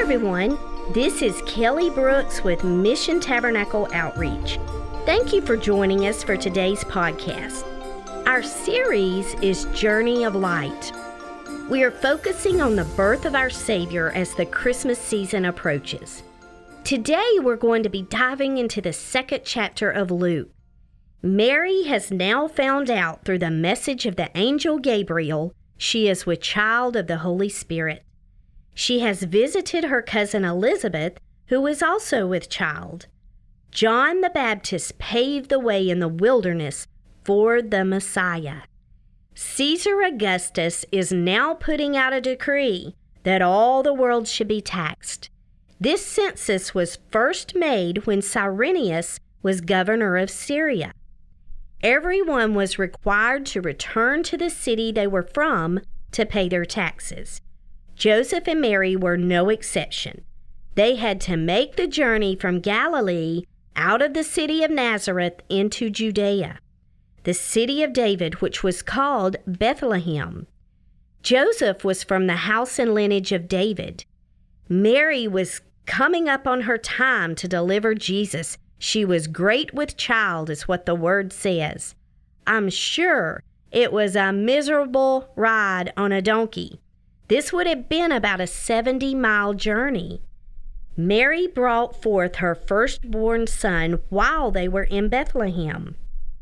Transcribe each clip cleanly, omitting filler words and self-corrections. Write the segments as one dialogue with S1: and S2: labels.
S1: everyone. This is Kelly Brooks with Mission Tabernacle Outreach. Thank you for joining us for today's podcast. Our series is Journey of Light. We are focusing on the birth of our Savior as the Christmas season approaches. Today we're going to be diving into the second chapter of Luke. Mary has now found out through the message of the angel Gabriel she is with child of the Holy Spirit. She has visited her cousin Elizabeth, who is also with child. John the Baptist paved the way in the wilderness for the Messiah. Caesar Augustus is now putting out a decree that all the world should be taxed. This census was first made when Cyrenius was governor of Syria. Everyone was required to return to the city they were from to pay their taxes. Joseph and Mary were no exception. They had to make the journey from Galilee out of the city of Nazareth into Judea, the city of David, which was called Bethlehem. Joseph was from the house and lineage of David. Mary was coming up on her time to deliver Jesus. She was great with child, is what the word says. I'm sure it was a miserable ride on a donkey. This would have been about a 70-mile journey. Mary brought forth her firstborn son while they were in Bethlehem.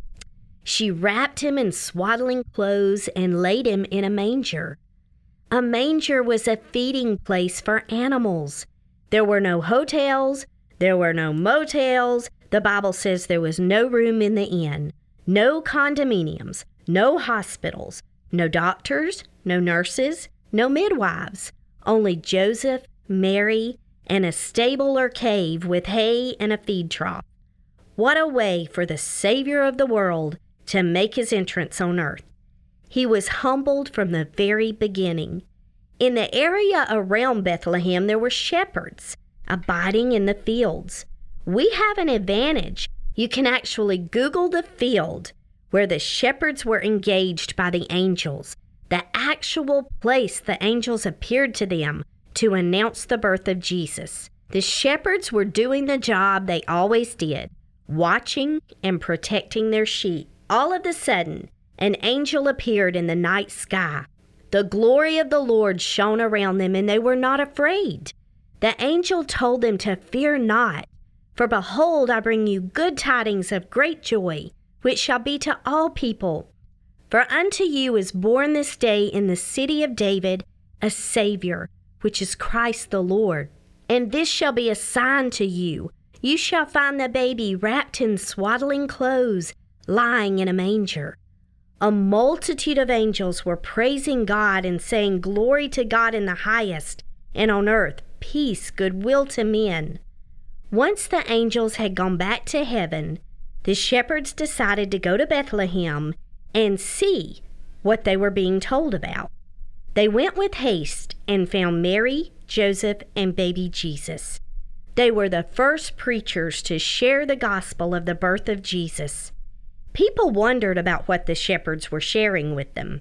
S1: She wrapped him in swaddling clothes and laid him in a manger. A manger was a feeding place for animals. There were no hotels, there were no motels. The Bible says there was no room in the inn, no condominiums, no hospitals, no doctors, no nurses, no midwives, only Joseph, Mary, and a stable or cave with hay and a feed trough. What a way for the Savior of the world to make his entrance on earth. He was humbled from the very beginning. In the area around Bethlehem, there were shepherds abiding in the fields. We have an advantage. You can actually Google the field where the shepherds were engaged by the angels, the actual place the angels appeared to them to announce the birth of Jesus. The shepherds were doing the job they always did, watching and protecting their sheep. All of a sudden, an angel appeared in the night sky. The glory of the Lord shone around them, and they were not afraid. The angel told them to fear not, for behold, I bring you good tidings of great joy, which shall be to all people. For unto you is born this day in the city of David a Savior, which is Christ the Lord. And this shall be a sign to you. You shall find the baby wrapped in swaddling clothes, lying in a manger. A multitude of angels were praising God and saying, Glory to God in the highest, and on earth peace, goodwill to men. Once the angels had gone back to heaven, the shepherds decided to go to Bethlehem and see what they were being told about. They went with haste and found Mary, Joseph, and baby Jesus. They were the first preachers to share the gospel of the birth of Jesus. People wondered about what the shepherds were sharing with them.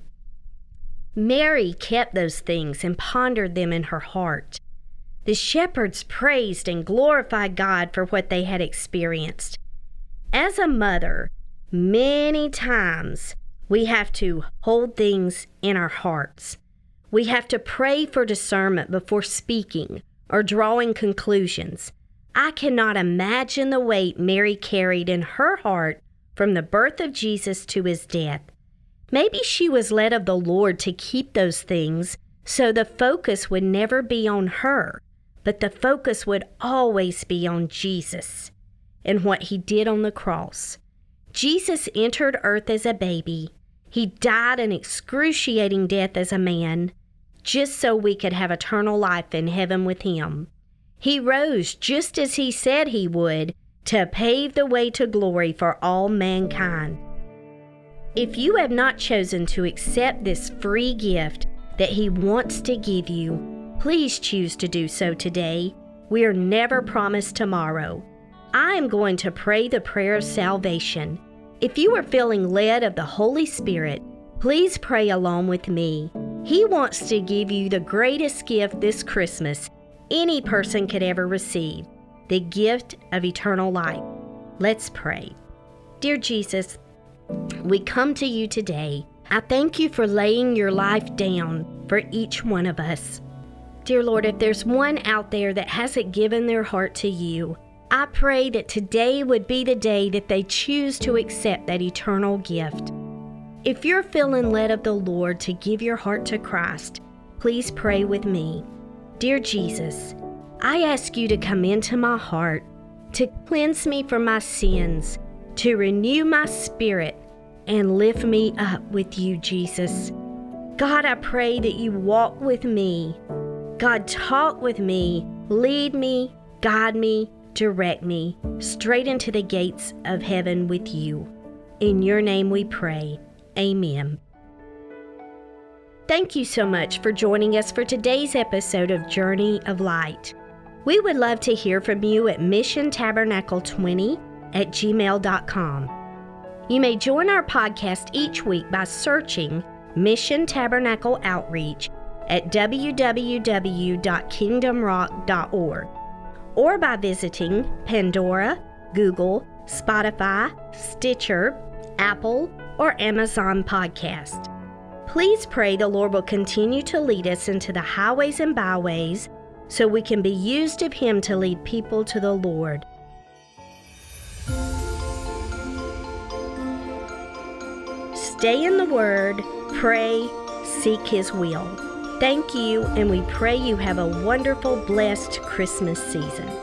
S1: Mary kept those things and pondered them in her heart. The shepherds praised and glorified God for what they had experienced. As a mother, many times we have to hold things in our hearts. We have to pray for discernment before speaking or drawing conclusions. I cannot imagine the weight Mary carried in her heart from the birth of Jesus to his death. Maybe she was led of the Lord to keep those things so the focus would never be on her, but the focus would always be on Jesus and what he did on the cross. Jesus entered earth as a baby. He died an excruciating death as a man, just so we could have eternal life in heaven with him. He rose just as he said he would to pave the way to glory for all mankind. If you have not chosen to accept this free gift that he wants to give you, please choose to do so today. We are never promised tomorrow. I am going to pray the prayer of salvation. If you are feeling led of the Holy Spirit, please pray along with me. He wants to give you the greatest gift this Christmas, any person could ever receive, the gift of eternal life. Let's pray. Dear Jesus, we come to you today. I thank you for laying your life down for each one of us. Dear Lord, if there's one out there that hasn't given their heart to you, I pray that today would be the day that they choose to accept that eternal gift. If you're feeling led of the Lord to give your heart to Christ, please pray with me. Dear Jesus, I ask you to come into my heart, to cleanse me from my sins, to renew my spirit, and lift me up with you, Jesus. God, I pray that you walk with me. God, talk with me, lead me, guide me, direct me straight into the gates of heaven with you. In your name we pray. Amen. Thank you so much for joining us for today's episode of Journey of Light. We would love to hear from you at missiontabernacle20@gmail.com. You may join our podcast each week by searching Mission Tabernacle Outreach at www.kingdomrock.org or by visiting Pandora, Google, Spotify, Stitcher, Apple, or Amazon Podcast. Please pray the Lord will continue to lead us into the highways and byways so we can be used of Him to lead people to the Lord. Stay in the Word, pray, seek His will. Thank you, and we pray you have a wonderful, blessed Christmas season.